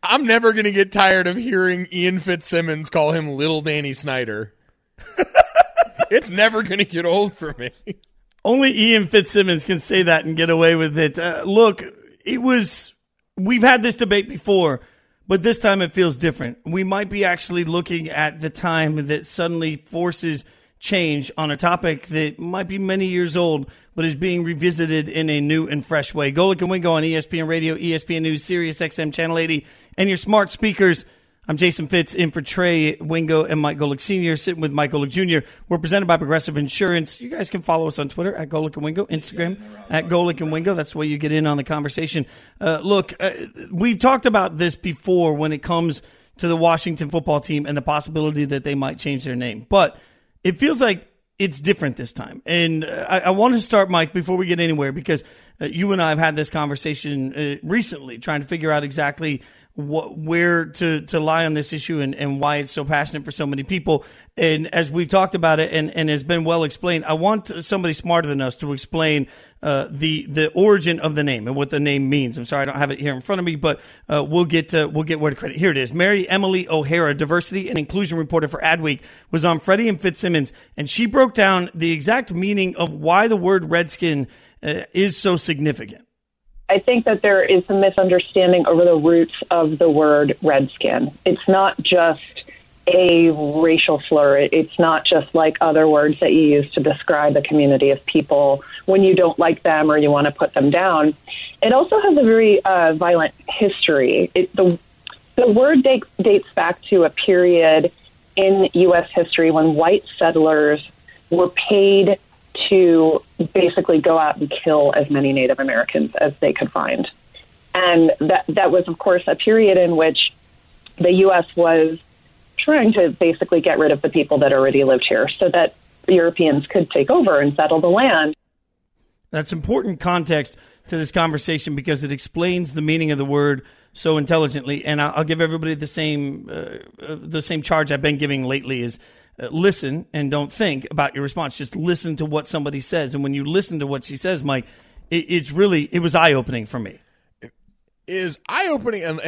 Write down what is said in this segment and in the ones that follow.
I'm never going to get tired of hearing Ian Fitzsimmons call him Little Danny Snyder. It's never going to get old for me. Only Ian Fitzsimmons can say that and get away with it. Look, we've had this debate before, but this time it feels different. We might be actually looking at the time that suddenly forces change on a topic that might be many years old, but is being revisited in a new and fresh way. Golic and Wingo on ESPN Radio, ESPN News, Sirius XM Channel 80, and your smart speakers. I'm Jason Fitz in for Trey Wingo and Mike Golic Sr., sitting with Mike Golic Jr. We're presented by Progressive Insurance. You guys can follow us on Twitter at Golic and Wingo, Instagram at Golic and Wingo. That's the way you get in on the conversation. We've talked about this before when it comes to the Washington football team and the possibility that they might change their name. But it feels like it's different this time. And I want to start, Mike, before we get anywhere, because you and I have had this conversation recently trying to figure out exactly where to lie on this issue and why it's so passionate for so many people. And as we've talked about it and has been well explained, I want somebody smarter than us to explain the origin of the name and what the name means. I'm sorry I don't have it here in front of me, but we'll get where to credit. Here it is. Mary Emily O'Hara, diversity and inclusion reporter for Adweek, was on Freddie and Fitzsimmons, and she broke down the exact meaning of why the word Redskin is so significant. I think that there is a misunderstanding over the roots of the word Redskin. It's not just a racial slur. It's not just like other words that you use to describe a community of people when you don't like them or you want to put them down. It also has a very violent history. The word dates back to a period in U.S. history when white settlers were paid to basically go out and kill as many Native Americans as they could find. And that was, of course, a period in which the U.S. was trying to basically get rid of the people that already lived here so that the Europeans could take over and settle the land. That's important context to this conversation because it explains the meaning of the word so intelligently. And I'll give everybody the same charge I've been giving lately is listen and don't think about your response. Just listen to what somebody says. And when you listen to what she says, Mike, it was eye-opening for me. It is eye-opening, and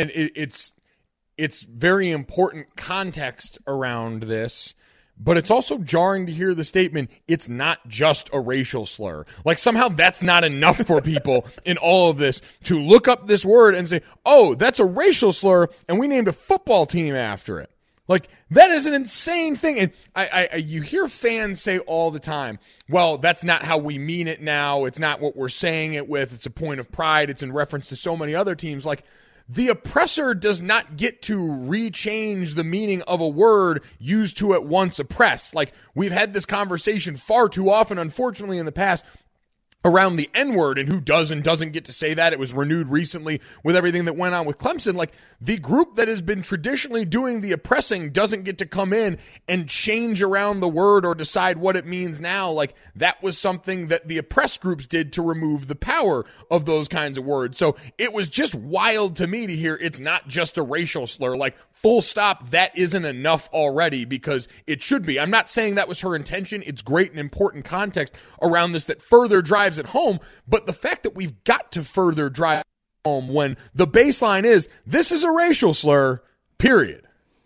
it's very important context around this, but it's also jarring to hear the statement, it's not just a racial slur. Like somehow that's not enough for people in all of this to look up this word and say, oh, that's a racial slur, and we named a football team after it. Like, that is an insane thing. And you hear fans say all the time, well, that's not how we mean it now. It's not what we're saying it with. It's a point of pride. It's in reference to so many other teams. Like, the oppressor does not get to rechange the meaning of a word used to at once oppress. Like, we've had this conversation far too often, unfortunately, in the past around the N-word and who does and doesn't get to say that. It was renewed recently with everything that went on with Clemson. Like, the group that has been traditionally doing the oppressing doesn't get to come in and change around the word or decide what it means now. Like, that was something that the oppressed groups did to remove the power of those kinds of words. So it was just wild to me to hear it's not just a racial slur. Like, full stop, that isn't enough already because it should be. I'm not saying that was her intention. It's great and important context around this that further drives it home, but the fact that we've got to further drive home when the baseline is this is a racial slur, period.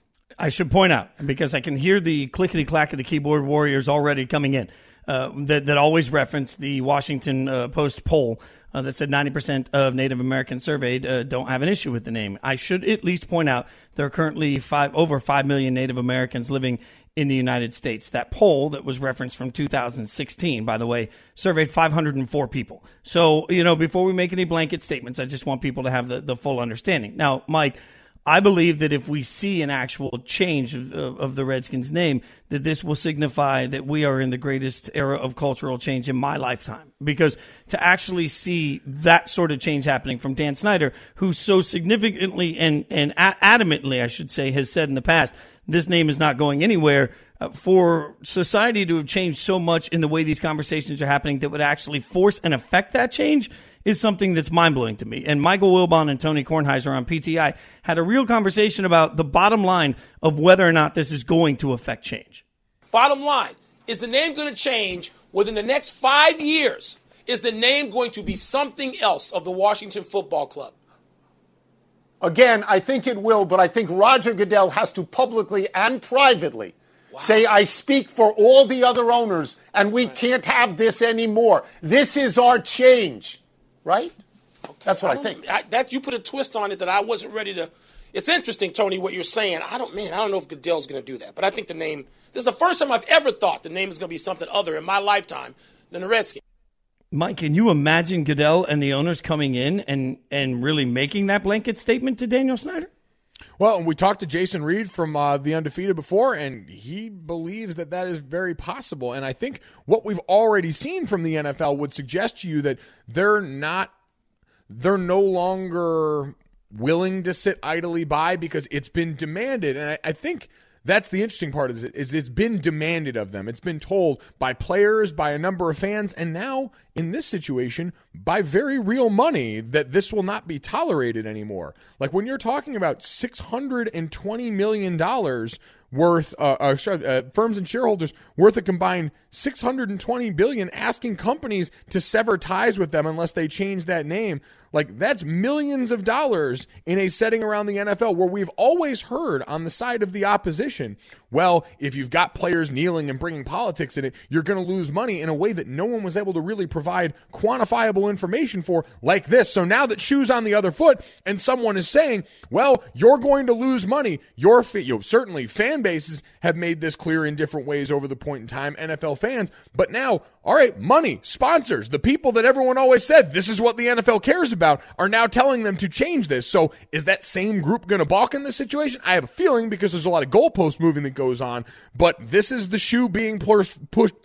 I should point out, because I can hear the clickety-clack of the keyboard warriors already coming in, that always reference the Washington Post poll that said 90% of Native Americans surveyed don't have an issue with the name. I should at least point out there are currently over 5 million Native Americans living in the United States. That poll that was referenced from 2016, by the way, surveyed 504 people. So, before we make any blanket statements, I just want people to have the full understanding. Now, Mike, I believe that if we see an actual change of the Redskins name, that this will signify that we are in the greatest era of cultural change in my lifetime. Because to actually see that sort of change happening from Dan Snyder, who so significantly and adamantly, I should say, has said in the past, this name is not going anywhere, for society to have changed so much in the way these conversations are happening that would actually force and affect that change is something that's mind-blowing to me. And Michael Wilbon and Tony Kornheiser on PTI had a real conversation about the bottom line of whether or not this is going to affect change. Bottom line, is the name going to change within the next 5 years? Is the name going to be something else of the Washington Football Club? Again, I think it will, but I think Roger Goodell has to publicly and privately say, I speak for all the other owners, and we can't have this anymore. This is our change, right? Okay. That's what I think. That you put a twist on it that I wasn't ready to. It's interesting, Tony, what you're saying. I don't know if Goodell's going to do that, but I think the name. This is the first time I've ever thought the name is going to be something other in my lifetime than the Redskins. Mike, can you imagine Goodell and the owners coming in and really making that blanket statement to Daniel Snyder? Well, we talked to Jason Reed from The Undefeated before, and he believes that is very possible. And I think what we've already seen from the NFL would suggest to you that they're no longer willing to sit idly by because it's been demanded. And I think that's the interesting part of this, is it's been demanded of them. It's been told by players, by a number of fans, and now, in this situation, by very real money that this will not be tolerated anymore. Like when you're talking about $620 million worth, firms and shareholders worth a combined $620 billion, asking companies to sever ties with them unless they change that name. Like, that's millions of dollars in a setting around the NFL where we've always heard on the side of the opposition, well, if you've got players kneeling and bringing politics in it, you're going to lose money in a way that no one was able to really provide quantifiable information for like this. So now that shoe's on the other foot and someone is saying, well, you're going to lose money. Certainly fan bases have made this clear in different ways over the point in time, NFL fans, but now, all right, money, sponsors, the people that everyone always said this is what the NFL cares about are now telling them to change this. So is that same group going to balk in this situation? I have a feeling, because there's a lot of goalpost moving that goes on, but this is the shoe being pushed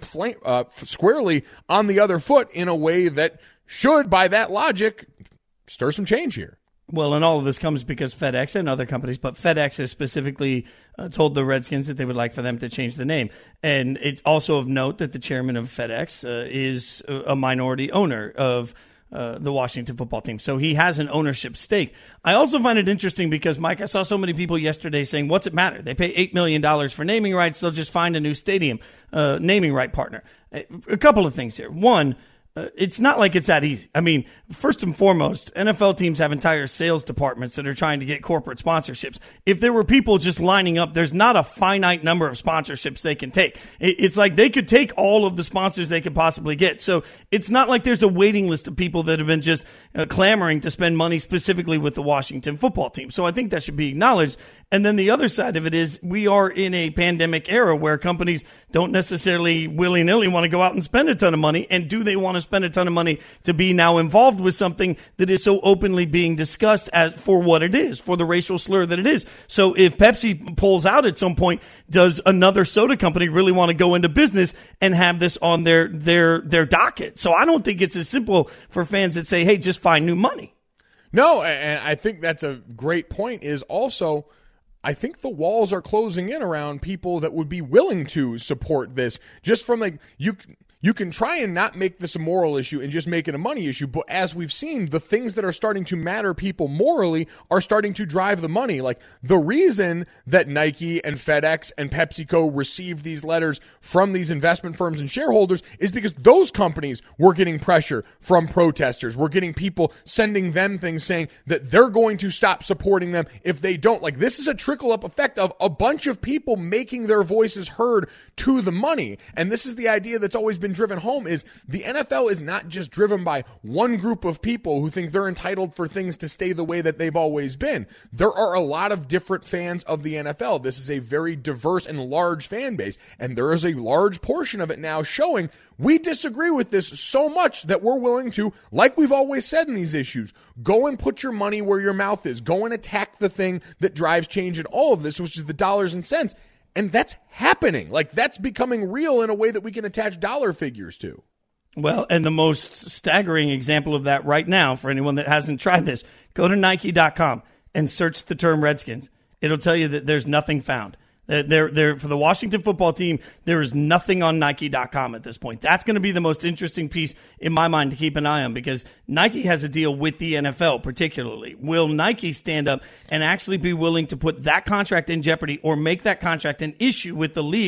squarely on the other foot in a way that should, by that logic, stir some change here. Well, and all of this comes because FedEx and other companies, but FedEx has specifically told the Redskins that they would like for them to change the name. And it's also of note that the chairman of FedEx is a minority owner of the Washington football team. So he has an ownership stake. I also find it interesting because, Mike, I saw so many people yesterday saying, what's it matter? They pay $8 million for naming rights. They'll just find a new stadium naming right partner. A couple of things here. One, it's not like it's that easy. I mean, first and foremost, NFL teams have entire sales departments that are trying to get corporate sponsorships. If there were people just lining up, there's not a finite number of sponsorships they can take. It's like they could take all of the sponsors they could possibly get. So it's not like there's a waiting list of people that have been just clamoring to spend money specifically with the Washington football team. So I think that should be acknowledged. And then the other side of it is we are in a pandemic era where companies don't necessarily willy-nilly want to go out and spend a ton of money. And do they want to spend a ton of money to be now involved with something that is so openly being discussed as for what it is, for the racial slur that it is? So if Pepsi pulls out at some point, does another soda company really want to go into business and have this on their docket? So I don't think it's as simple for fans that say, hey, just find new money. No, and I think that's a great point, is also I think the walls are closing in around people that would be willing to support this. Just from like, you can try and not make this a moral issue and just make it a money issue, but as we've seen, the things that are starting to matter people morally are starting to drive the money. Like the reason that Nike and FedEx and PepsiCo received these letters from these investment firms and shareholders is because those companies were getting pressure from protesters. We're getting people sending them things saying that they're going to stop supporting them if they don't. Like, this is a trickle-up effect of a bunch of people making their voices heard to the money. And this is the idea that's always been driven home, is the NFL is not just driven by one group of people who think they're entitled for things to stay the way that they've always been. There are a lot of different fans of the NFL. This is a very diverse and large fan base, and there is a large portion of it now showing we disagree with this so much that we're willing to, like we've always said in these issues, go and put your money where your mouth is. Go and attack the thing that drives change in all of this, which is the dollars and cents. And that's happening. Like, that's becoming real in a way that we can attach dollar figures to. Well, and the most staggering example of that right now, for anyone that hasn't tried this, go to Nike.com and search the term Redskins. It'll tell you that there's nothing found. There for the Washington football team, there is nothing on Nike.com at this point. That's going to be the most interesting piece in my mind to keep an eye on, because Nike has a deal with the NFL particularly. Will Nike stand up and actually be willing to put that contract in jeopardy or make that contract an issue with the league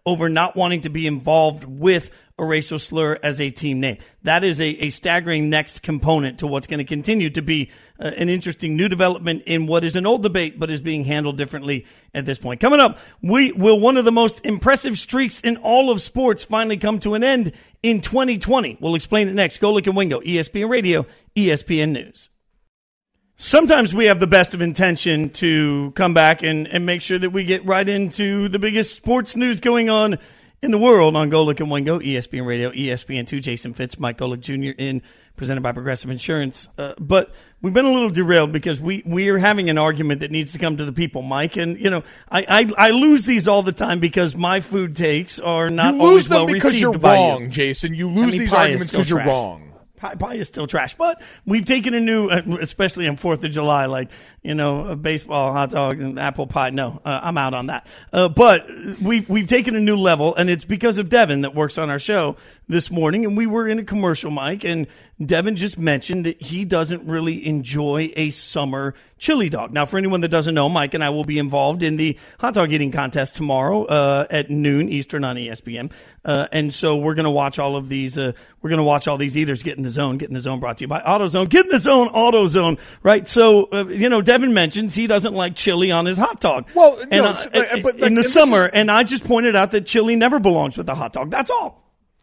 over not wanting to be involved with a racial slur as a team name. That is a staggering next component to what's going to continue to be an interesting new development in what is an old debate, but is being handled differently at this point. Coming up, will one of the most impressive streaks in all of sports finally come to an end in 2020? We'll explain it next. Golic and Wingo, ESPN Radio, ESPN News. Sometimes we have the best of intention to come back and make sure that we get right into the biggest sports news going on in the world on Golic and Wingo, ESPN Radio, ESPN2. Jason Fitz, Mike Golic Jr. presented by Progressive Insurance. But we've been a little derailed because we are having an argument that needs to come to the people, Mike. And, I lose these all the time because my food takes are not always well received by you. You lose them because you're wrong, Jason. You lose these arguments because you're wrong. Pie is still trash, but we've taken a new, especially on 4th of July, like, a baseball, hot dog, and apple pie. No, I'm out on that. But we've taken a new level, and it's because of Devin that works on our show this morning, and we were in a commercial, Mike, and Devin just mentioned that he doesn't really enjoy a summer chili dog. Now, for anyone that doesn't know, Mike and I will be involved in the hot dog eating contest tomorrow at noon Eastern on ESPN. And so we're going to watch all of these. We're going to watch all these eaters get in the zone. Get in the zone brought to you by AutoZone. Get in the zone, AutoZone. Right. So, Devin mentions he doesn't like chili on his hot dog. Well, but in the summer, and I just pointed out that chili never belongs with a hot dog. That's all.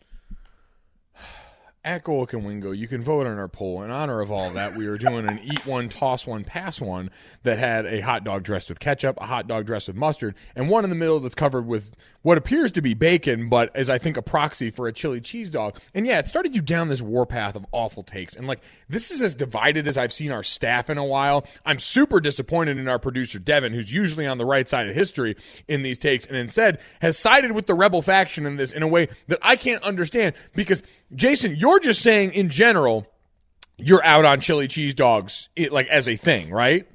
At Golic and Wingo, you can vote on our poll. In honor of all that, we are doing an eat one, toss one, pass one that had a hot dog dressed with ketchup, a hot dog dressed with mustard, and one in the middle that's covered with what appears to be bacon, but is, I think, a proxy for a chili cheese dog. And yeah, it started you down this warpath of awful takes. And this is as divided as I've seen our staff in a while. I'm super disappointed in our producer, Devin, who's usually on the right side of history in these takes, and instead has sided with the rebel faction in this in a way that I can't understand. Because, Jason, you're just saying in general you're out on chili cheese dogs as a thing, right?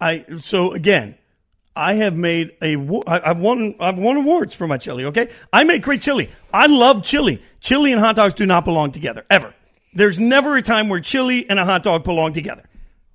So again, I have made I've won awards for my chili, okay? I make great chili. I love chili. Chili and hot dogs do not belong together, ever. There's never a time where chili and a hot dog belong together.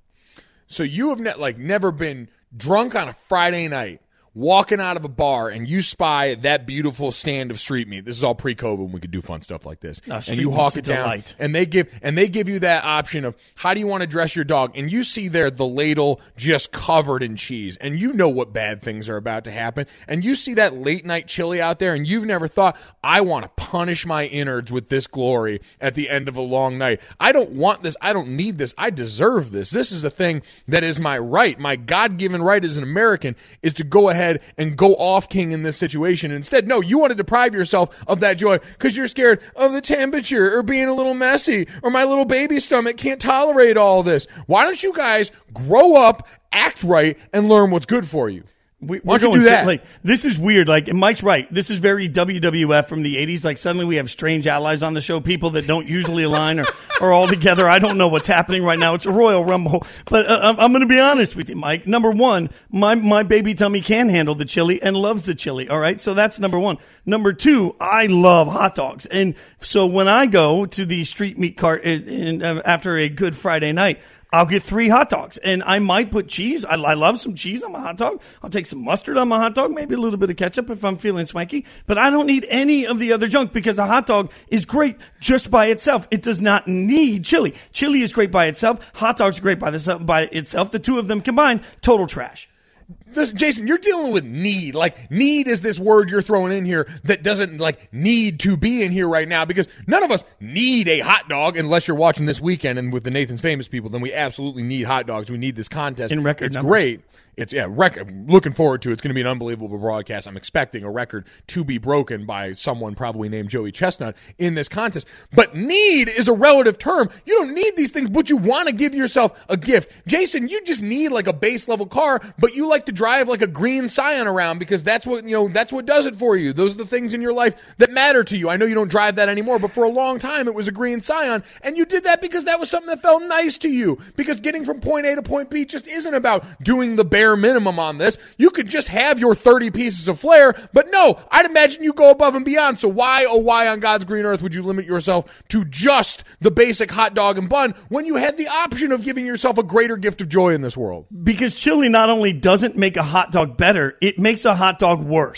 So you have never been drunk on a Friday night, walking out of a bar, and you spy that beautiful stand of street meat. This is all pre-COVID when we could do fun stuff like this. And you hawk it down, and they give you that option of how do you want to dress your dog, and you see there the ladle just covered in cheese, and you know what bad things are about to happen, and you see that late night chili out there, and you've never thought, I want to punish my innards with this glory at the end of a long night. I don't want this. I don't need this. I deserve this. This is a thing that is my right. My God-given right as an American is to go ahead and go off king in this situation. Instead, no, you want to deprive yourself of that joy because you're scared of the temperature or being a little messy or my little baby stomach can't tolerate all this. Why don't you guys grow up, act right, and learn what's good for you? Why don't you do that? This is weird. And Mike's right. This is very WWF from the 80s. Suddenly we have strange allies on the show, people that don't usually align or all together. I don't know what's happening right now. It's a Royal Rumble. But I'm going to be honest with you, Mike. Number one, my baby tummy can handle the chili and loves the chili. All right. So that's number one. Number two, I love hot dogs. And so when I go to the street meat cart after a good Friday night, I'll get 3 hot dogs, and I might put cheese. I love some cheese on my hot dog. I'll take some mustard on my hot dog, maybe a little bit of ketchup if I'm feeling swanky. But I don't need any of the other junk because a hot dog is great just by itself. It does not need chili. Chili is great by itself. Hot dogs are great by itself. The two of them combined, total trash. Jason, you're dealing with need. Need is this word you're throwing in here that doesn't need to be in here right now, because none of us need a hot dog unless you're watching this weekend and with the Nathan's Famous people. Then we absolutely need hot dogs. We need this contest. In record numbers. Great. It's record. Looking forward to it. It's going to be an unbelievable broadcast. I'm expecting a record to be broken by someone probably named Joey Chestnut in this contest. But need is a relative term. You don't need these things, but you want to give yourself a gift. Jason, you just need a base level car, but you like to drive a green Scion around because that's what does it for you. Those are the things in your life that matter to you. I know you don't drive that anymore, but for a long time it was a green Scion, and you did that because that was something that felt nice to you, because getting from point A to point B just isn't about doing the bare minimum on this. You could just have your 30 pieces of flair, but no, I'd imagine you go above and beyond. So why, oh why on God's green earth would you limit yourself to just the basic hot dog and bun when you had the option of giving yourself a greater gift of joy in this world? Because chili not only doesn't make a hot dog better, it makes a hot dog worse.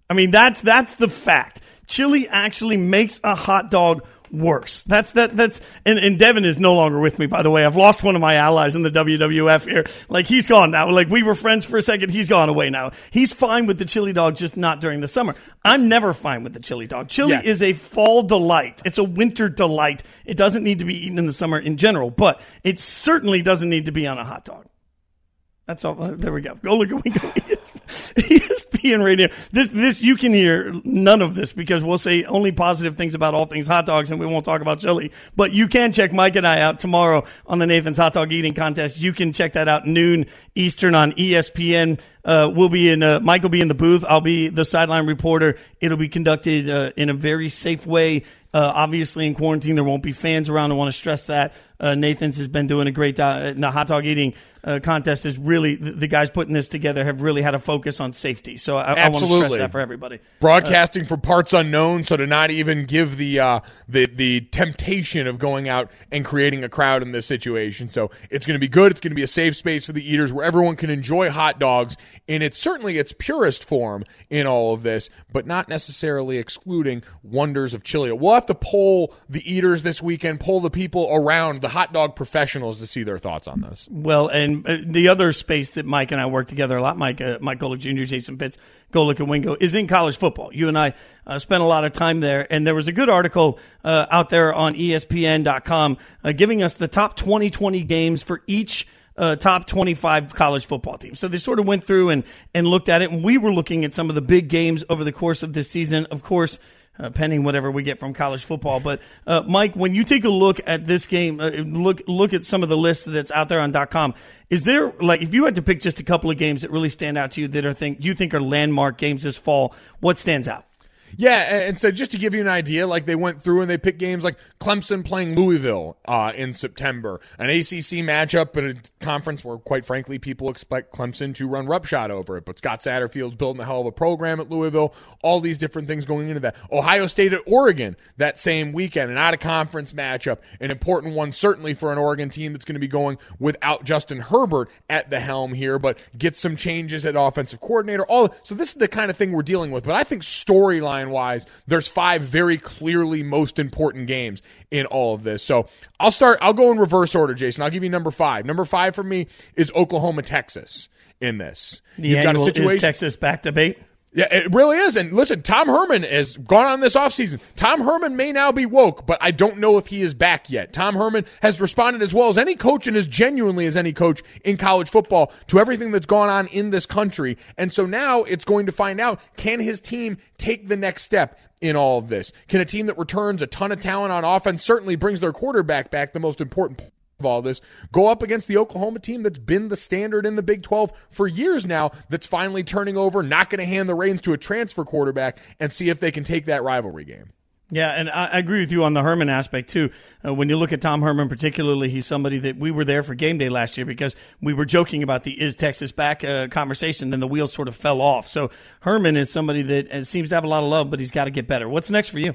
I mean, that's the fact. Chili actually makes a hot dog worse. And Devin is no longer with me, by the way. I've lost one of my allies in the WWF here. Like, he's gone now. Like, we were friends for a second. He's gone away now. He's fine with the chili dog, just not during the summer. I'm never fine with the chili dog. Chili is a fall delight. It's a winter delight. It doesn't need to be eaten in the summer in general, but it certainly doesn't need to be on a hot dog. That's all. There we go. Go look at ESPN Radio. This you can hear none of this because we'll say only positive things about all things hot dogs and we won't talk about chili. But you can check Mike and I out tomorrow on the Nathan's Hot Dog Eating Contest. You can check that out noon Eastern on ESPN. We'll be in. Mike will be in the booth. I'll be the sideline reporter. It'll be conducted in a very safe way. Obviously, in quarantine, there won't be fans around. I want to stress that. Nathan's has been doing a great job. The hot dog eating contest is really, the guys putting this together have really had a focus on safety. So I want to stress that for everybody. Broadcasting for parts unknown, so to not even give the temptation of going out and creating a crowd in this situation. So it's going to be good. It's going to be a safe space for the eaters where everyone can enjoy hot dogs in its purest form in all of this, but not necessarily excluding wonders of chili. We'll have to poll the eaters this weekend, poll the people around the hot dog professionals to see their thoughts on this. Well, and the other space that Mike and I work together a lot, Mike Golick Jr., Jason Pitts, Golick and Wingo, is in college football. You and I spent a lot of time there, and there was a good article out there on ESPN.com giving us the top 2020 games for each top 25 college football teams. So they sort of went through and looked at it, and we were looking at some of the big games over the course of this season. Of course, pending whatever we get from college football. But, Mike, when you take a look at this game, look at some of the lists that's out there on .com, is there, like, if you had to pick just a couple of games that really stand out to you that you think are landmark games this fall, what stands out? Yeah, and so just to give you an idea, like they went through and they picked games like Clemson playing Louisville in September, an ACC matchup in a conference where, quite frankly, people expect Clemson to run roughshod over it. But Scott Satterfield's building a hell of a program at Louisville, all these different things going into that. Ohio State at Oregon that same weekend, an out-of-conference matchup, an important one certainly for an Oregon team that's going to be going without Justin Herbert at the helm here, but get some changes at offensive coordinator. So this is the kind of thing we're dealing with. But I think storyline-wise, there's 5 very clearly most important games in all of this. So I'll go in reverse order, Jason. I'll give you number 5. Number 5 for me is Oklahoma, Texas in this. You've got a situation. Is Texas back debate? Yeah, it really is. And listen, Tom Herman has gone on this offseason. Tom Herman may now be woke, but I don't know if he is back yet. Tom Herman has responded as well as any coach and as genuinely as any coach in college football to everything that's gone on in this country. And so now it's going to find out, can his team take the next step in all of this? Can a team that returns a ton of talent on offense, certainly brings their quarterback back, the most important point of all this, go up against the Oklahoma team that's been the standard in the Big 12 for years now, that's finally turning over, not going to hand the reins to a transfer quarterback, and see if they can take that rivalry game? Yeah, and I agree with you on the Herman aspect, too. When you look at Tom Herman particularly, he's somebody that we were there for game day last year because we were joking about the is Texas back conversation, then the wheels sort of fell off. So Herman is somebody that seems to have a lot of love, but he's got to get better. What's next for you?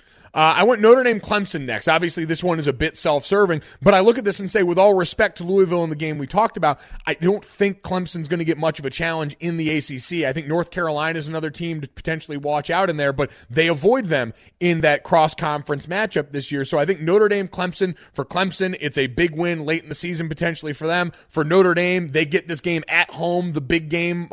I went Notre Dame Clemson next. Obviously, this one is a bit self-serving, but I look at this and say, with all respect to Louisville in the game we talked about, I don't think Clemson's going to get much of a challenge in the ACC. I think North Carolina is another team to potentially watch out in there, but they avoid them in that cross-conference matchup this year. So I think Notre Dame Clemson, for Clemson, it's a big win late in the season potentially for them. For Notre Dame, they get this game at home, the big game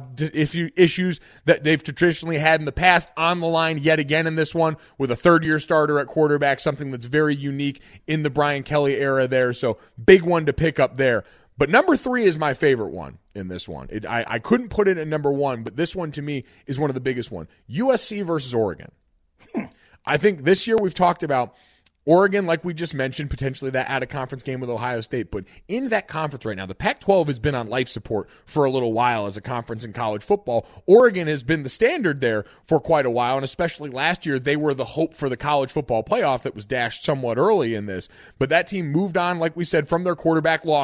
issues that they've traditionally had in the past on the line yet again in this one with a third-year starter at quarterback, something that's very unique in the Brian Kelly era there. So big one to pick up there. But number 3 is my favorite one in this one. I couldn't put it at number 1, but this one to me is one of the biggest one. USC versus Oregon. I think this year we've talked about Oregon, like we just mentioned, potentially that out-of-conference game with Ohio State. But in that conference right now, the Pac-12 has been on life support for a little while as a conference in college football. Oregon has been the standard there for quite a while, and especially last year, they were the hope for the college football playoff that was dashed somewhat early in this. But that team moved on, like we said, from their quarterback, lost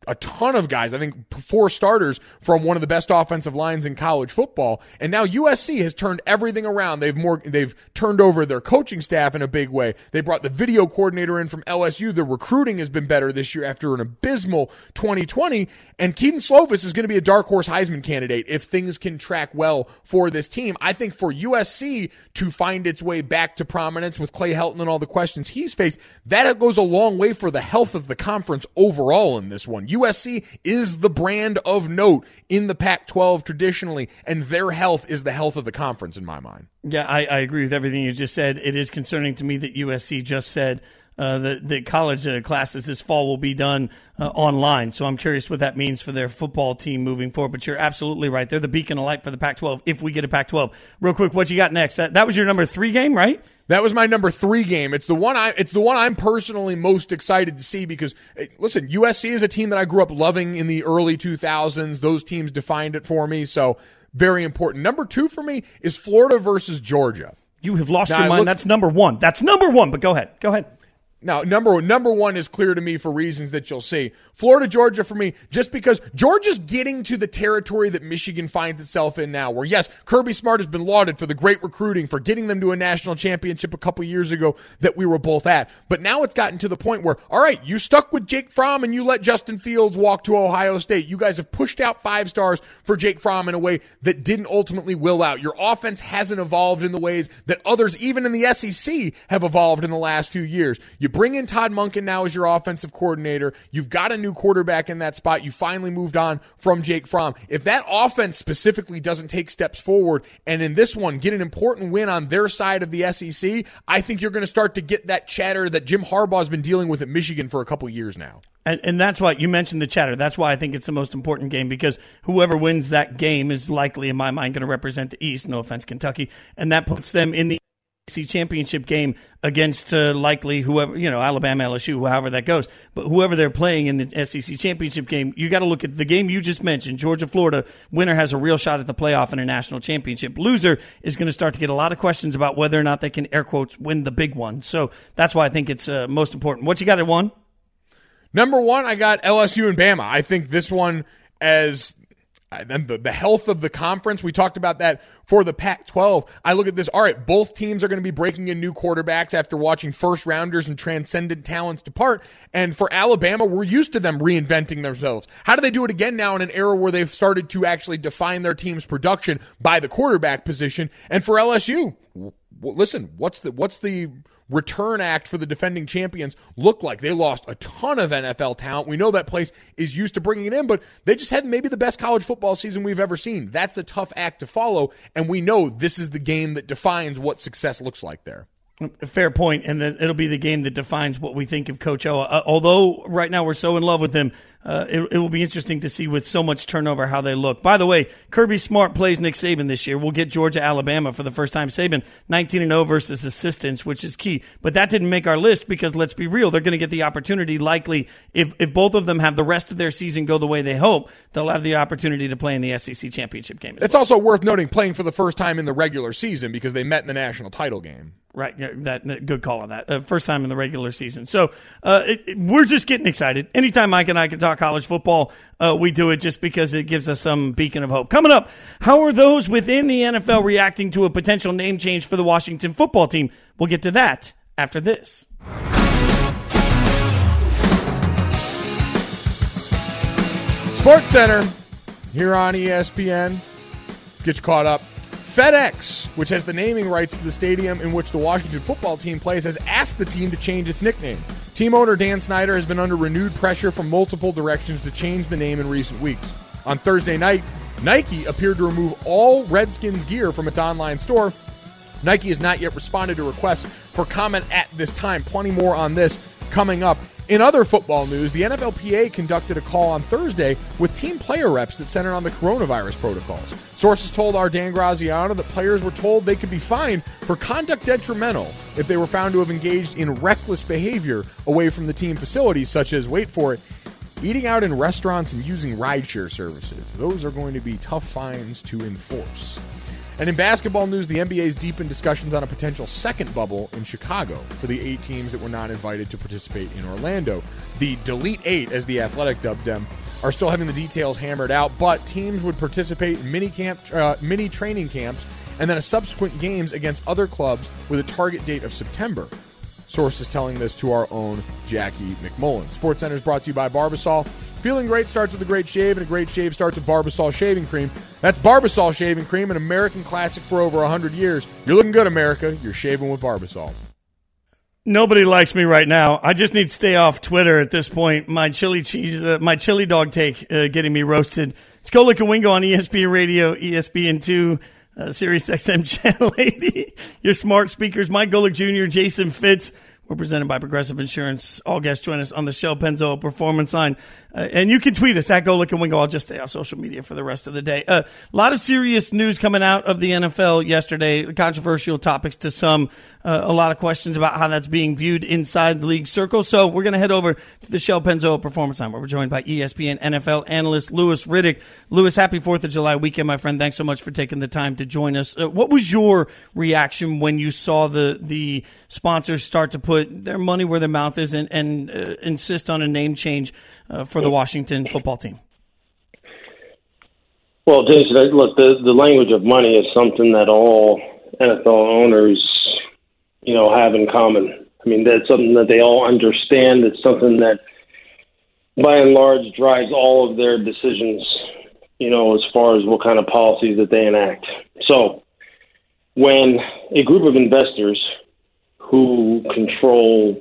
a ton of guys, I think 4 starters from one of the best offensive lines in college football. And now USC has turned everything around. They've turned over their coaching staff in a big way. They brought the video coordinator in from LSU. The recruiting has been better this year after an abysmal 2020. And Keaton Slovis is going to be a dark horse Heisman candidate if things can track well for this team. I think for USC to find its way back to prominence with Clay Helton and all the questions he's faced, that goes a long way for the health of the conference overall in this one. USC is the brand of note in the Pac-12 traditionally, and their health is the health of the conference in my mind. Yeah, I agree with everything you just said. It is concerning to me that USC just said the college classes this fall will be done online. So I'm curious what that means for their football team moving forward. But you're absolutely right. They're the beacon of light for the Pac-12 if we get a Pac-12. Real quick, what you got next? That was your number 3 game, right? That was my number 3 game. It's the one I'm personally most excited to see because, listen, USC is a team that I grew up loving in the early 2000s. Those teams defined it for me, so very important. Number 2 for me is Florida versus Georgia. You have lost your mind. That's number 1. That's number 1, but go ahead. Go ahead. Now, number 1 is clear to me for reasons that you'll see. Florida, Georgia for me, just because Georgia's getting to the territory that Michigan finds itself in now, where yes, Kirby Smart has been lauded for the great recruiting, for getting them to a national championship a couple years ago that we were both at. But now it's gotten to the point where, all right, you stuck with Jake Fromm and you let Justin Fields walk to Ohio State. You guys have pushed out 5 stars for Jake Fromm in a way that didn't ultimately will out. Your offense hasn't evolved in the ways that others, even in the SEC, have evolved in the last few years. You bring in Todd Monken now as your offensive coordinator. You've got a new quarterback in that spot. You finally moved on from Jake Fromm. If that offense specifically doesn't take steps forward and in this one get an important win on their side of the SEC, I think you're going to start to get that chatter that Jim Harbaugh has been dealing with at Michigan for a couple years now. And that's why you mentioned the chatter. That's why I think it's the most important game, because whoever wins that game is likely, in my mind, going to represent the East. No offense, Kentucky. And that puts them in the SEC championship game against likely whoever, Alabama, LSU, however that goes. But whoever they're playing in the SEC championship game, you got to look at the game you just mentioned, Georgia, Florida. Winner has a real shot at the playoff and a national championship. Loser is going to start to get a lot of questions about whether or not they can, air quotes, win the big one. So that's why I think it's most important. What you got at 1? Number 1, I got LSU and Bama. I think this one as the health of the conference, we talked about that for the Pac-12. I look at this, all right, both teams are going to be breaking in new quarterbacks after watching first-rounders and transcendent talents depart. And for Alabama, we're used to them reinventing themselves. How do they do it again now in an era where they've started to actually define their team's production by the quarterback position? And for LSU, listen, what's the return act for the defending champions look like? They lost a ton of NFL talent. We know that place is used to bringing it in, but they just had maybe the best college football season we've ever seen. That's a tough act to follow, and we know this is the game that defines what success looks like there. Fair point, and then it'll be the game that defines what we think of Coach O. Although right now we're so in love with him, it will be interesting to see with so much turnover how they look. By the way, Kirby Smart plays Nick Saban this year. We'll get Georgia, Alabama for the first time. Saban 19-0 versus assistants, which is key. But that didn't make our list because, let's be real, they're going to get the opportunity likely if both of them have the rest of their season go the way they hope, they'll have the opportunity to play in the SEC championship game. It's also worth noting playing for the first time in the regular season because they met in the national title game. Right, that good call on that. First time in the regular season. So we're just getting excited. Anytime Mike and I can talk college football, we do it just because it gives us some beacon of hope. Coming up, how are those within the NFL reacting to a potential name change for the Washington football team? We'll get to that after this. Sports Center here on ESPN. Get you caught up. FedEx, which has the naming rights to the stadium in which the Washington football team plays, has asked the team to change its nickname. Team owner Dan Snyder has been under renewed pressure from multiple directions to change the name in recent weeks. On Thursday night, Nike appeared to remove all Redskins gear from its online store. Nike has not yet responded to requests for comment at this time. Plenty more on this coming up. In other football news, the NFLPA conducted a call on Thursday with team player reps that centered on the coronavirus protocols. Sources told our Dan Graziano that players were told they could be fined for conduct detrimental if they were found to have engaged in reckless behavior away from the team facilities, such as, wait for it, eating out in restaurants and using rideshare services. Those are going to be tough fines to enforce. And in basketball news, the NBA is deep in discussions on a potential second bubble in Chicago for the 8 teams that were not invited to participate in Orlando. The Delete 8, as The Athletic dubbed them, are still having the details hammered out, but teams would participate in mini training camps and then a subsequent games against other clubs with a target date of September. Sources telling this to our own Jackie McMullen. SportsCenter is brought to you by Barbasol. Feeling great starts with a great shave, and a great shave starts with Barbasol shaving cream. That's Barbasol shaving cream, an American classic for over 100 years. You're looking good, America. You're shaving with Barbasol. Nobody likes me right now. I just need to stay off Twitter at this point. My chili dog take getting me roasted. It's Golic and Wingo on ESPN Radio, ESPN2, Sirius XM Channel 80. Your smart speakers, Mike Golic Jr., Jason Fitz. We're presented by Progressive Insurance. All guests join us on the Shell Pennzoil Performance Line. And you can tweet us at Golic and Wingo. I'll just stay off social media for the rest of the day. A lot of serious news coming out of the NFL yesterday. Controversial topics to some. A lot of questions about how that's being viewed inside the league circle. So we're going to head over to the Shell Pennzoil Performance Line, where we're joined by ESPN NFL analyst Louis Riddick. Louis, happy 4th of July weekend, my friend. Thanks so much for taking the time to join us. What was your reaction when you saw the sponsors start to put their money where their mouth is and insist on a name change for the Washington football team? Well, Jason, look, the language of money is something that all NFL owners, have in common. I mean, that's something that they all understand. It's something that, by and large, drives all of their decisions, as far as what kind of policies that they enact. So when a group of investors who control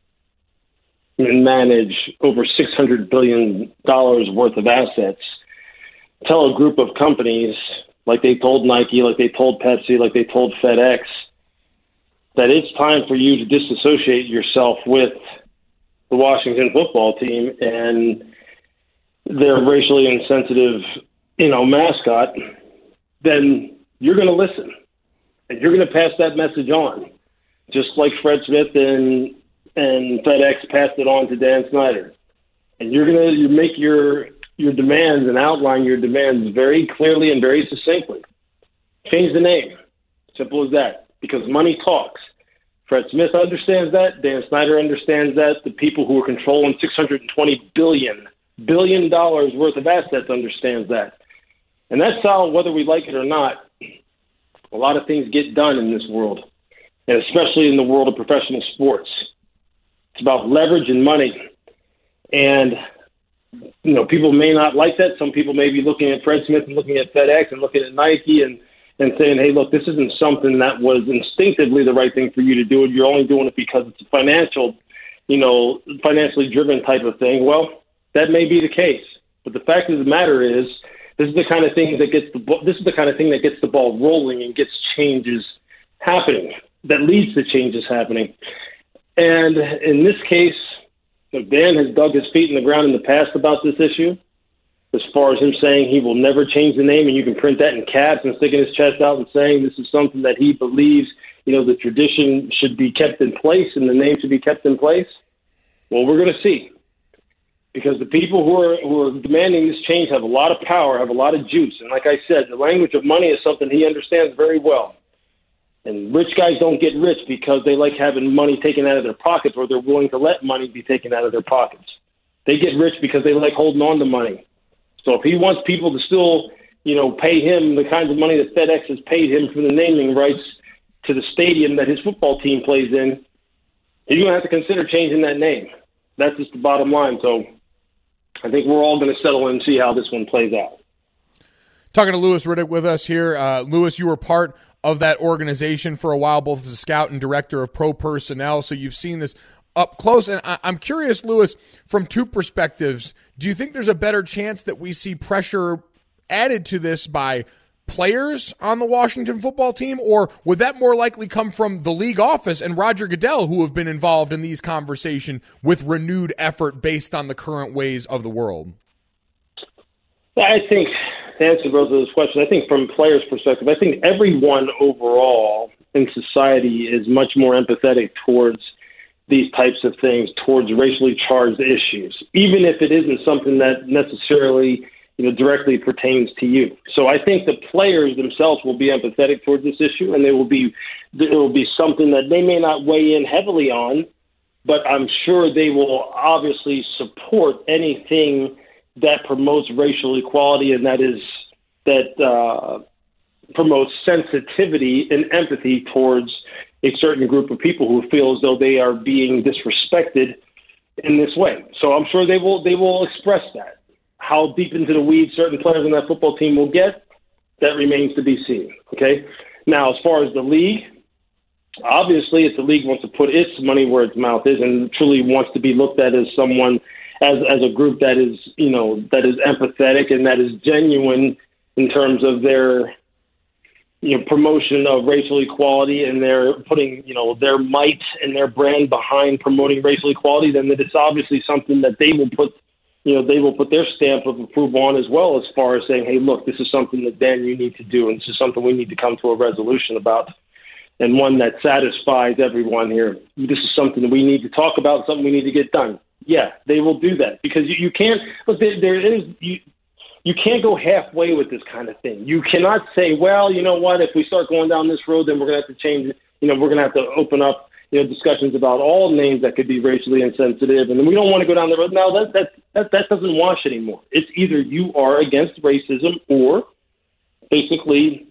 and manage over $600 billion worth of assets tell a group of companies, like they told Nike, like they told Pepsi, like they told FedEx, that it's time for you to disassociate yourself with the Washington football team and their racially insensitive, mascot, then you're going to listen. And you're going to pass that message on, just like Fred Smith and FedEx passed it on to Dan Snyder. And you're going to make your demands and outline your demands very clearly and very succinctly. Change the name. Simple as that. Because money talks. Fred Smith understands that. Dan Snyder understands that. The people who are controlling $620 billion worth of assets understands that. And that's how, whether we like it or not, a lot of things get done in this world, and especially in the world of professional sports. It's about leverage and money. And, people may not like that. Some people may be looking at Fred Smith and looking at FedEx and looking at Nike and saying, hey, look, this isn't something that was instinctively the right thing for you to do. You're only doing it because it's a financially driven type of thing. Well, that may be the case. But the fact of the matter is, this is the kind of thing that gets the ball rolling and gets changes happening, that leads to changes happening. And in this case, Dan has dug his feet in the ground in the past about this issue, as far as him saying he will never change the name, and you can print that in caps and sticking his chest out and saying this is something that he believes, the tradition should be kept in place and the name should be kept in place. Well, we're going to see. Because the people who are demanding this change have a lot of power, have a lot of juice. And like I said, the language of money is something he understands very well. And rich guys don't get rich because they like having money taken out of their pockets, or they're willing to let money be taken out of their pockets. They get rich because they like holding on to money. So if he wants people to still, pay him the kinds of money that FedEx has paid him for the naming rights to the stadium that his football team plays in, he's going to have to consider changing that name. That's just the bottom line. So I think we're all going to settle in and see how this one plays out. Talking to Louis Riddick with us here. Louis, you were part of that organization for a while, both as a scout and director of pro personnel, so you've seen this up close. And I'm curious, Louis, from two perspectives, do you think there's a better chance that we see pressure added to this by players on the Washington football team, or would that more likely come from the league office and Roger Goodell, who have been involved in these conversations with renewed effort based on the current ways of the world? I think, to answer both of those questions, I think from a player's perspective, I think everyone overall in society is much more empathetic towards these types of things, towards racially charged issues, even if it isn't something that necessarily directly pertains to you. So I think the players themselves will be empathetic towards this issue, and it will be something that they may not weigh in heavily on, but I'm sure they will obviously support anything that promotes racial equality and that promotes sensitivity and empathy towards a certain group of people who feel as though they are being disrespected in this way. So I'm sure they will express that. How deep into the weeds certain players on that football team will get, that remains to be seen. Okay. Now, as far as the league, obviously, if the league wants to put its money where its mouth is and truly wants to be looked at as someone, as a group that is, that is empathetic and that is genuine in terms of their, promotion of racial equality, and they're putting, their might and their brand behind promoting racial equality, then it's obviously something that they will put their stamp of approval on as well, as far as saying, hey, look, this is something that, Dan, you need to do, and this is something we need to come to a resolution about, and one that satisfies everyone here. This is something that we need to talk about, something we need to get done. Yeah, they will do that, because you can't, but you can't go halfway with this kind of thing. You cannot say, well, you know what, if we start going down this road, then we're going to have to change it. We're going to have to open up, discussions about all names that could be racially insensitive, and we don't want to go down the road. Now, that doesn't wash anymore. It's either you are against racism, or basically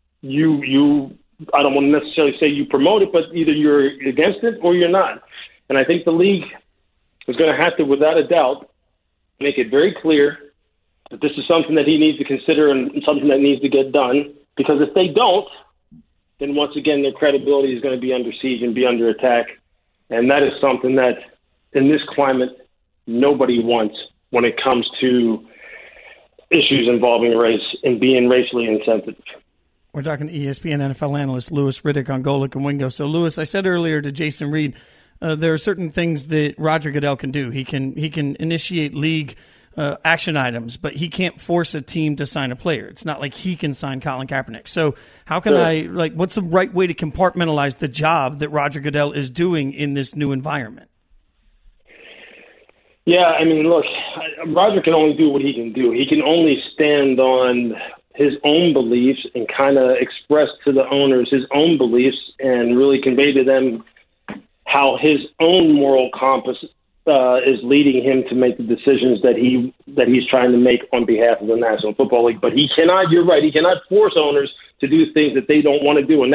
you I don't want to necessarily say you promote it, but either you're against it or you're not. And I think the league is going to have to, without a doubt, make it very clear that this is something that he needs to consider and something that needs to get done, because if they don't, then once again their credibility is going to be under siege and be under attack. And that is something that, in this climate, nobody wants when it comes to issues involving race and being racially insensitive. We're talking to ESPN NFL analyst Louis Riddick on Golic and Wingo. So, Louis, I said earlier to Jason Reed, there are certain things that Roger Goodell can do. He can initiate league action items, but he can't force a team to sign a player. It's not like he can sign Colin Kaepernick. So how can what's the right way to compartmentalize the job that Roger Goodell is doing in this new environment? Yeah, I mean, look, Roger can only do what he can do. He can only stand on his own beliefs and kind of express to the owners his own beliefs and really convey to them how his own moral compass is leading him to make the decisions that he's trying to make on behalf of the National Football League. But he cannot, you're right, he cannot force owners to do things that they don't want to do. And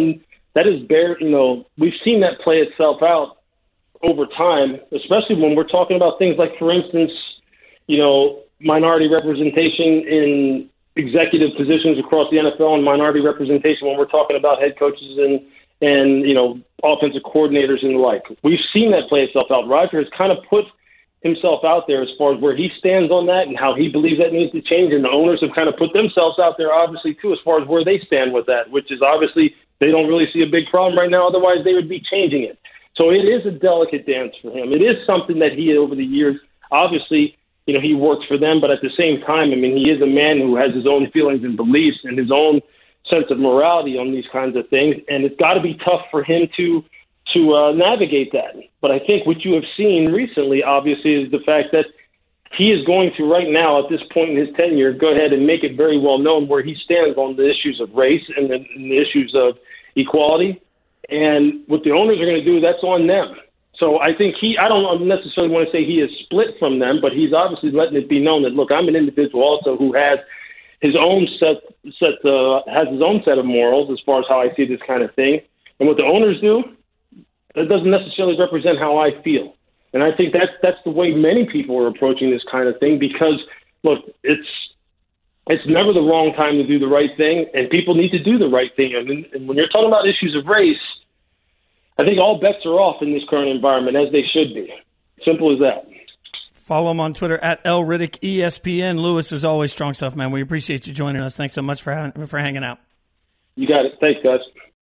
we've seen that play itself out over time, especially when we're talking about things like, for instance, minority representation in executive positions across the NFL and minority representation when we're talking about head coaches and offensive coordinators and the like. We've seen that play itself out. Roger has kind of put himself out there as far as where he stands on that and how he believes that needs to change, and the owners have kind of put themselves out there, obviously, too, as far as where they stand with that, which is obviously they don't really see a big problem right now. Otherwise, they would be changing it. So it is a delicate dance for him. It is something that he, over the years, obviously, he works for them, but at the same time, I mean, he is a man who has his own feelings and beliefs and his own sense of morality on these kinds of things, and it's got to be tough for him to navigate that. But I think what you have seen recently, obviously, is the fact that he is going to right now, at this point in his tenure, go ahead and make it very well known where he stands on the issues of race and the issues of equality. And what the owners are going to do, that's on them. So I think I don't necessarily want to say he is split from them, but he's obviously letting it be known that, look, I'm an individual also who has his own set of morals as far as how I see this kind of thing. And what the owners do, that doesn't necessarily represent how I feel. And I think that's the way many people are approaching this kind of thing, because, look, it's never the wrong time to do the right thing, and people need to do the right thing. And when you're talking about issues of race, I think all bets are off in this current environment, as they should be. Simple as that. Follow him on Twitter at LRiddick ESPN. Louis, as always, strong stuff, man. We appreciate you joining us. Thanks so much for hanging out. You got it. Thanks, guys.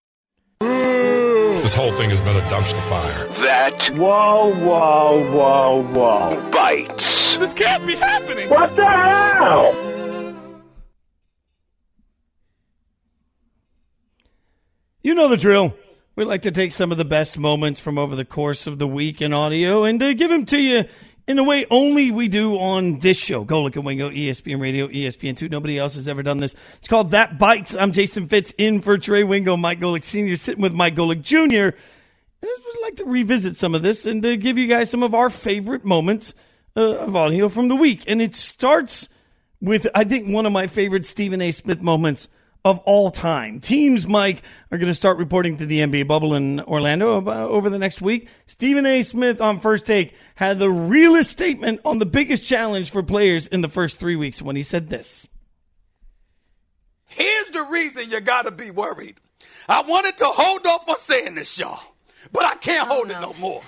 This whole thing has been a dumpster fire. That bites. This can't be happening. What the hell? You know the drill. We like to take some of the best moments from over the course of the week in audio and give them to you in a way only we do on this show. Golic and Wingo, ESPN Radio, ESPN2. Nobody else has ever done this. It's called That Bites. I'm Jason Fitz in for Trey Wingo, Mike Golic Sr., sitting with Mike Golic Jr. I would like to revisit some of this and to give you guys some of our favorite moments of audio from the week. And it starts with, I think, one of my favorite Stephen A. Smith moments of all time. Teams, Mike, are going to start reporting to the NBA bubble in Orlando over the next week. Stephen A. Smith on First Take had the realest statement on the biggest challenge for players in the first 3 weeks when he said this. Here's the reason you got to be worried. I wanted to hold off on saying this, y'all, but I can't hold it no more.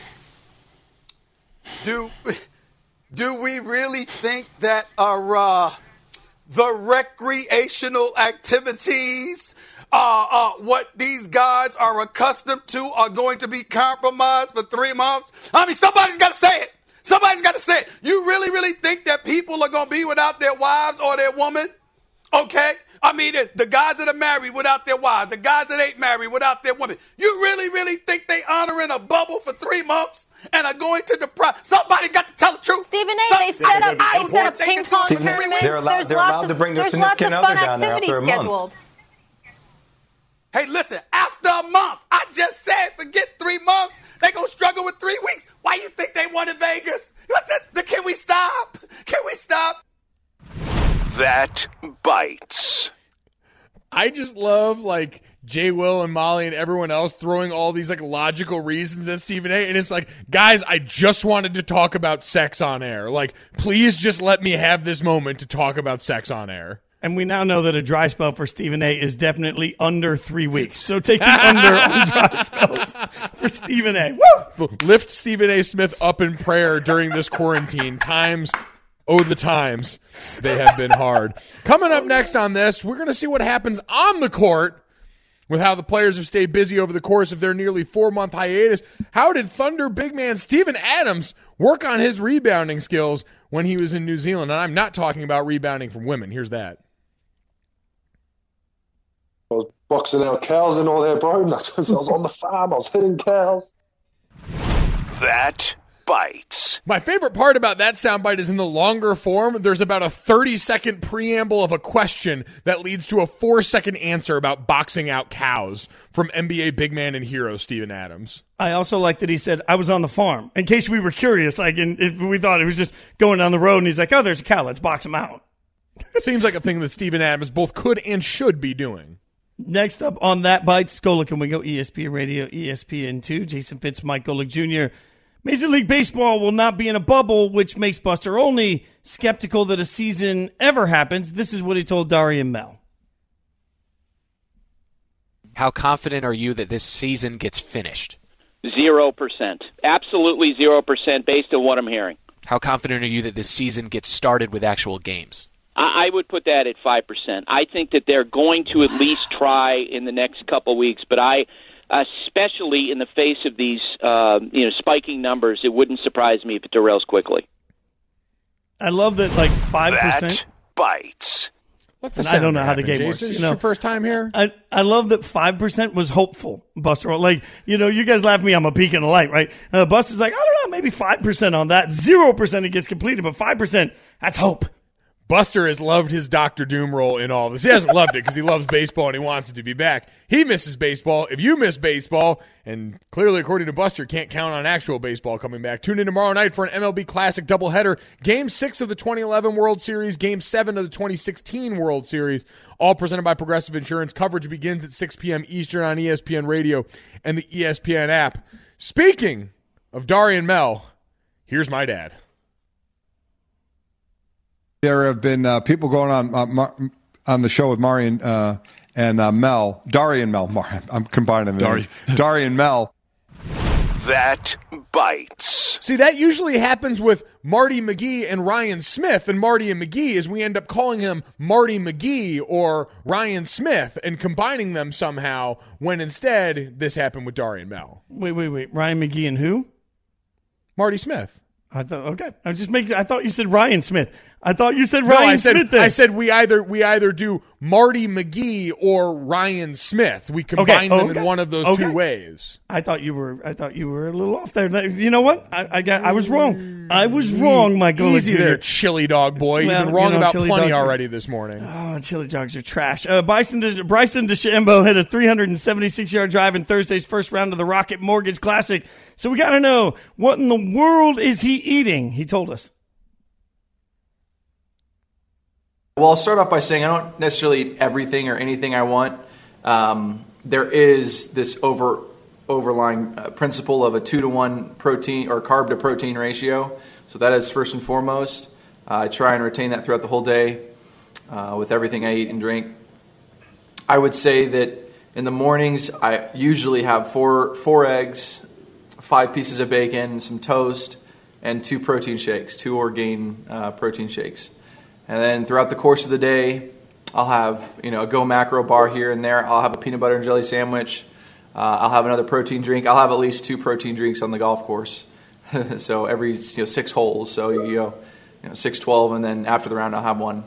Do we really think that the recreational activities, what these guys are accustomed to, are going to be compromised for 3 months? I mean, somebody's got to say it. Somebody's got to say it. You really think that people are going to be without their wives or their woman? Okay? I mean, the guys that are married without their wives, the guys that ain't married without their women. You really think they honoring a bubble for 3 months and are going to deprive? Somebody got to tell the truth. Stephen A., they've set up ping pong tournaments. They're allowed to bring their significant other down there after a month. Hey, listen, after a month, I just said forget 3 months. They going to struggle with 3 weeks. Why you think they won in Vegas? Listen, can we stop? Can we stop? That bites. I just love, like, Jay Will and Molly and everyone else throwing all these, like, logical reasons at Stephen A. And it's like, guys, I just wanted to talk about sex on air. Like, please just let me have this moment to talk about sex on air. And we now know that a dry spell for Stephen A. is definitely under 3 weeks. So take the under on dry spells for Stephen A. Woo! Lift Stephen A. Smith up in prayer during this quarantine. The times they have been hard. Coming up next on this, we're going to see what happens on the court with how the players have stayed busy over the course of their nearly 4-month hiatus. How did Thunder big man Steven Adams work on his rebounding skills when he was in New Zealand? And I'm not talking about rebounding from women. Here's that. I was boxing out cows and all that, bro. I was on the farm. I was hitting cows. That bites. My favorite part about that soundbite is in the longer form, there's about a 30-second preamble of a question that leads to a 4-second answer about boxing out cows from NBA big man and hero Steven Adams. I also like that he said, I was on the farm, in case we were curious. Like, we thought it was just going down the road, and he's like, oh, there's a cow. Let's box him out. Seems like a thing that Steven Adams both could and should be doing. Next up on That Bites, Golic and Wingo, ESPN Radio, ESPN2, Jason Fitz, Mike Golic Jr., Major League Baseball will not be in a bubble, which makes Buster Olney skeptical that a season ever happens. This is what he told Darian Mel. How confident are you that this season gets finished? 0%. Absolutely 0% based on what I'm hearing. How confident are you that this season gets started with actual games? I would put that at 5%. I think that they're going to at least try in the next couple weeks, but especially in the face of these spiking numbers, it wouldn't surprise me if it derails quickly. I love that, like 5%. That bites. I don't know how the game works. This is your first time here? I love that 5% was hopeful, Buster. Like, you guys laugh at me, I'm a peak in the light, right? Buster's like, I don't know, maybe 5% on that. 0% it gets completed, but 5%, that's hope. Buster has loved his Dr. Doom role in all this. He hasn't loved it because he loves baseball and he wants it to be back. He misses baseball. If you miss baseball, and clearly according to Buster, can't count on actual baseball coming back, tune in tomorrow night for an MLB Classic doubleheader. Game 6 of the 2011 World Series, Game 7 of the 2016 World Series, all presented by Progressive Insurance. Coverage begins at 6 p.m. Eastern on ESPN Radio and the ESPN app. Speaking of Darian Mel, here's my dad. There have been people going on the show with Darian Mel. I'm combining them. Darian Mel. That bites. See, that usually happens with Marty McGee and Ryan Smith, and Marty and McGee is we end up calling him Marty McGee or Ryan Smith and combining them somehow, when instead this happened with Darian Mel. Wait. Ryan McGee and who? Marty Smith. I thought, okay. I thought you said Ryan Smith. I thought you said Ryan Smith then. I said we either do Marty McGee or Ryan Smith. We combine them in one of those two ways. I thought you were a little off there. You know what? I was wrong. I was wrong, Mike Golick. Easy there, chili dog boy. You've been wrong about plenty already this morning. Oh, chili dogs are trash. Bryson DeChambeau hit a 376-yard drive in Thursday's first round of the Rocket Mortgage Classic. So we got to know, what in the world is he eating? He told us. Well, I'll start off by saying I don't necessarily eat everything or anything I want. There is this overlying principle of a 2-to-1 protein or carb to protein ratio. So that is first and foremost. I try and retain that throughout the whole day with everything I eat and drink. I would say that in the mornings I usually have four eggs, 5 pieces of bacon, some toast, and 2 protein shakes, 2 Orgain protein shakes. And then throughout the course of the day, I'll have a Go Macro bar here and there. I'll have a peanut butter and jelly sandwich. I'll have another protein drink. I'll have at least 2 protein drinks on the golf course. So every 6 holes. So you go 6, 12, and then after the round I'll have 1.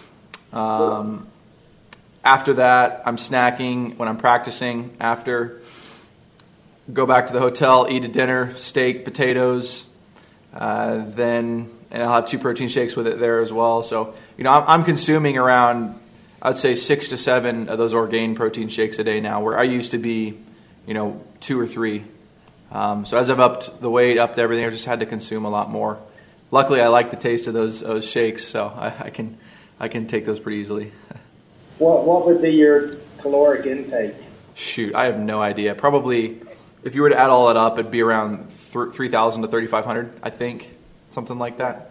After that, I'm snacking when I'm practicing. After, go back to the hotel, eat a dinner, steak, potatoes, and I'll have 2 protein shakes with it there as well. So, I'm consuming around, I'd say 6 to 7 of those Orgain protein shakes a day now, where I used to be, 2 or 3. So as I've upped the weight, upped everything, I just had to consume a lot more. Luckily, I like the taste of those shakes, so I can take those pretty easily. What would be your caloric intake? Shoot, I have no idea. Probably, if you were to add all that up, it'd be around 3,000 to 3,500, I think. Something like that.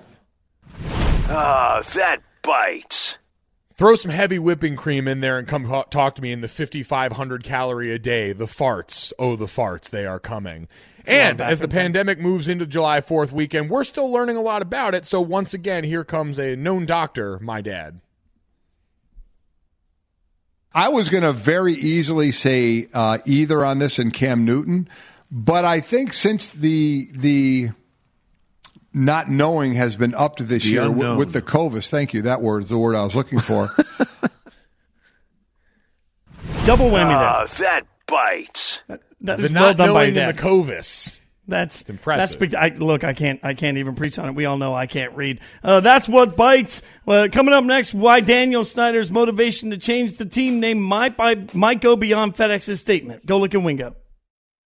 That bites. Throw some heavy whipping cream in there and come talk to me in the 5,500 calorie a day. The farts. Oh, the farts. They are coming. And as the pandemic moves into July 4th weekend, we're still learning a lot about it. So once again, here comes a known doctor, my dad. I was going to very easily say either on this and Cam Newton, but I think since the not knowing has been upped this year with the COVID. Thank you. That word is the word I was looking for. Double whammy there. That bites. That the is not well done by knowing Dad. and the Covis. That's impressive. Look, I can't even preach on it. We all know I can't read. That's what bites. Coming up next, why Daniel Snyder's motivation to change the team name might go beyond FedEx's statement. Go look at Wingo.